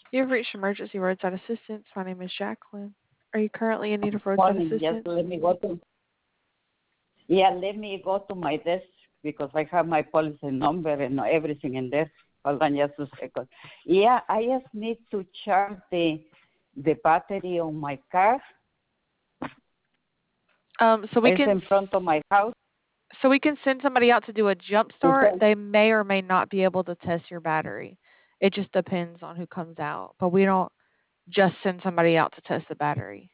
You've reached emergency roadside assistance. My name is Jacqueline. Are you currently in need of roadside Morning. Just assistance? let me go to. Yeah, let me go to my desk because I have my policy number and everything in there. Hold on just a second. Yeah, I just need to charge the battery on my car. So we It's can in front of my house. send somebody out to do a jump It's start. They may or may not be able to test your battery. It just depends on who comes out. But we don't just send somebody out to test the battery.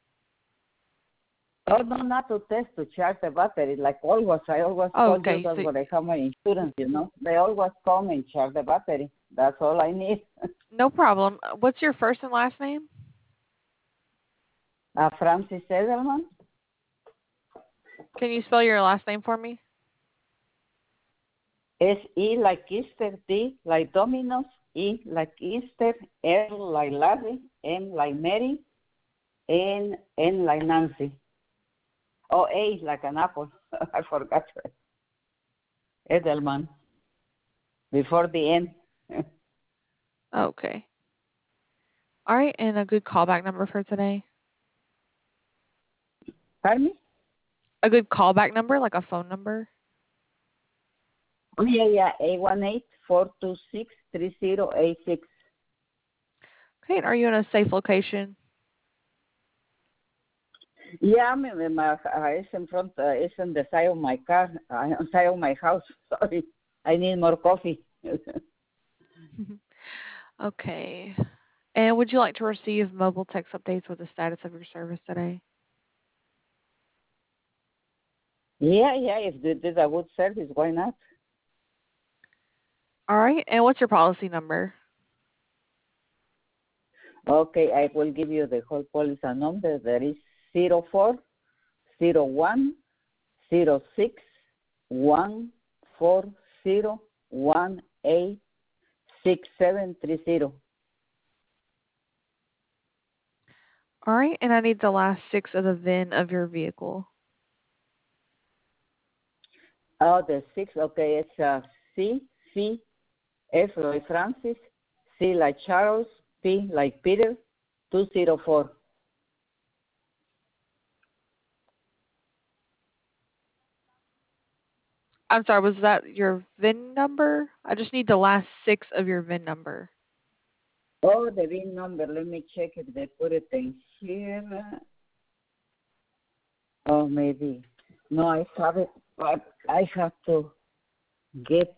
oh no, not to test, to charge the battery. Like always, I always Oh, call you okay. that So when I have my insurance. They always come and charge the battery. That's all I need. no problem. What's your first and last name? Francis Edelman. Can you spell your last name for me? S-E like Easter, D like Domino's, E like Easter, L like Larry, M like Mary, N like Nancy. Oh, A like an apple. I forgot. Edelman. Before the N. Okay. All right, and a good callback number for today. Pardon me? A good callback number, like a phone number. Oh, yeah. 818-426-3086. Okay, and are you in a safe location? Yeah, it's in front, it's on the side of my car, on the side of my house. Sorry. I need more coffee. Okay. And would you like to receive mobile text updates with the status of your service today? Yeah, if this is a good service, why not? All right, and what's your policy number? Okay, I will give you the whole policy number. That is 04-06-140-18-6730. All right, and I need the last 6 of the VIN of your vehicle. Oh, the 6, okay, it's C, F like Francis, C like Charles, P like Peter, 204. I'm sorry, was that your VIN number? I just need the last 6 of your VIN number. Oh, the VIN number, let me check if they put it in here. Oh, maybe. No, I have it, but I have to get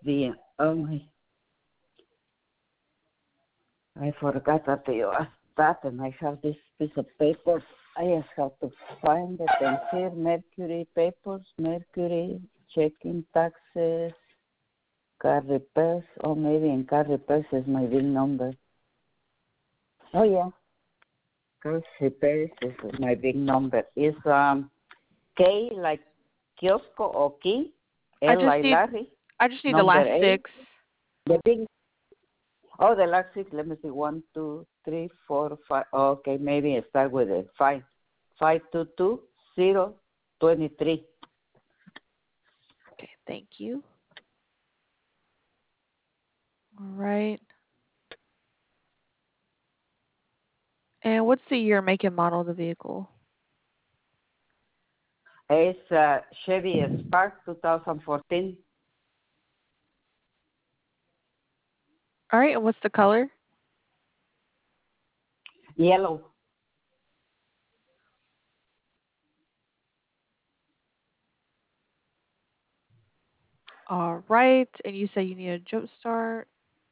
I forgot that you asked that, and I have this piece of paper. I just have to find it in here. Mercury papers, Mercury, checking taxes, car repairs, or maybe in car repairs is my bill number. Oh, yeah. Car repairs is my big number. It's K like Kiosco or Key, I L just like need Larry, the number last 8. 6. The big. Oh, the last 6. Let me see. 1, 2, 3, 4, 5. Okay, maybe I start with it. 5. 522023. Okay, thank you. All right. And what's the year, make, and model of the vehicle? It's Chevy Spark 2014. All right, and what's the color? Yellow. All right, and you say you need a jump start.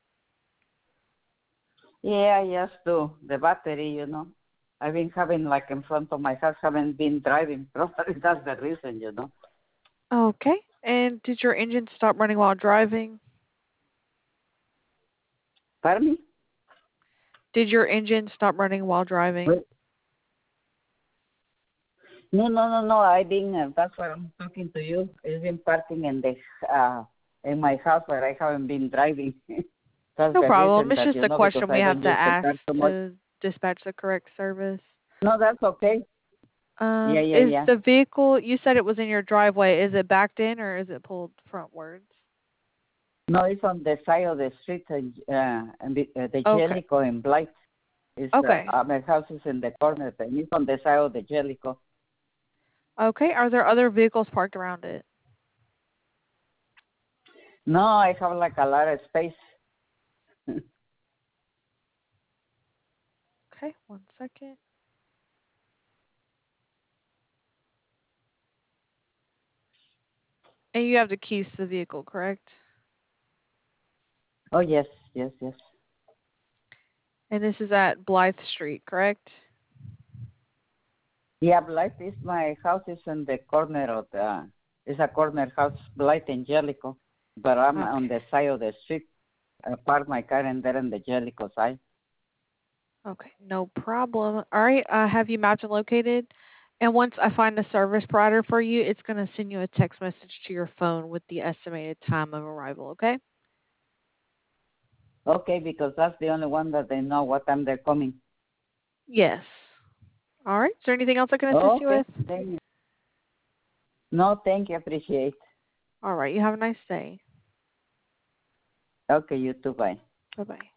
Yeah, yes, do. The battery. I've been having like in front of my house, haven't been driving. Probably that's the reason. Okay. And did your engine stop running while driving? Pardon me? Did your engine stop running while driving? Wait. No. I've been, that's why I'm talking to you. I've been parking in my house where I haven't been driving. That's No the problem. reason It's that, just a because question we I have don't to use the ask car too much. to dispatch the correct service. No, that's okay. Is Yeah. the vehicle, you said it was in your driveway, is it backed in or is it pulled frontwards? No, it's on the side of the street, and the Okay. Jellicoe and Blythe. It's, Okay. my house is in the corner, and it's on the side of the Jellicoe. Okay. Are there other vehicles parked around it? No, I have like a lot of space. Okay, 1 second. And you have the keys to the vehicle, correct? Oh, yes, yes, yes. And this is at Blythe Street, correct? Yeah, Blythe is my house is in the corner of the, it's a corner house, Blythe and Jellicoe. But I'm on Okay. the side of the street. I park my car in there on the Jellicoe side. Okay, no problem. All right, I have you mapped and located. And once I find a service provider for you, it's going to send you a text message to your phone with the estimated time of arrival, okay? Okay, because that's the only one that they know what time they're coming. Yes. All right. Is there anything else I can assist you Okay, with? thank you. No, thank you, appreciate. All right, you have a nice day. Okay, you too, bye. Bye-bye.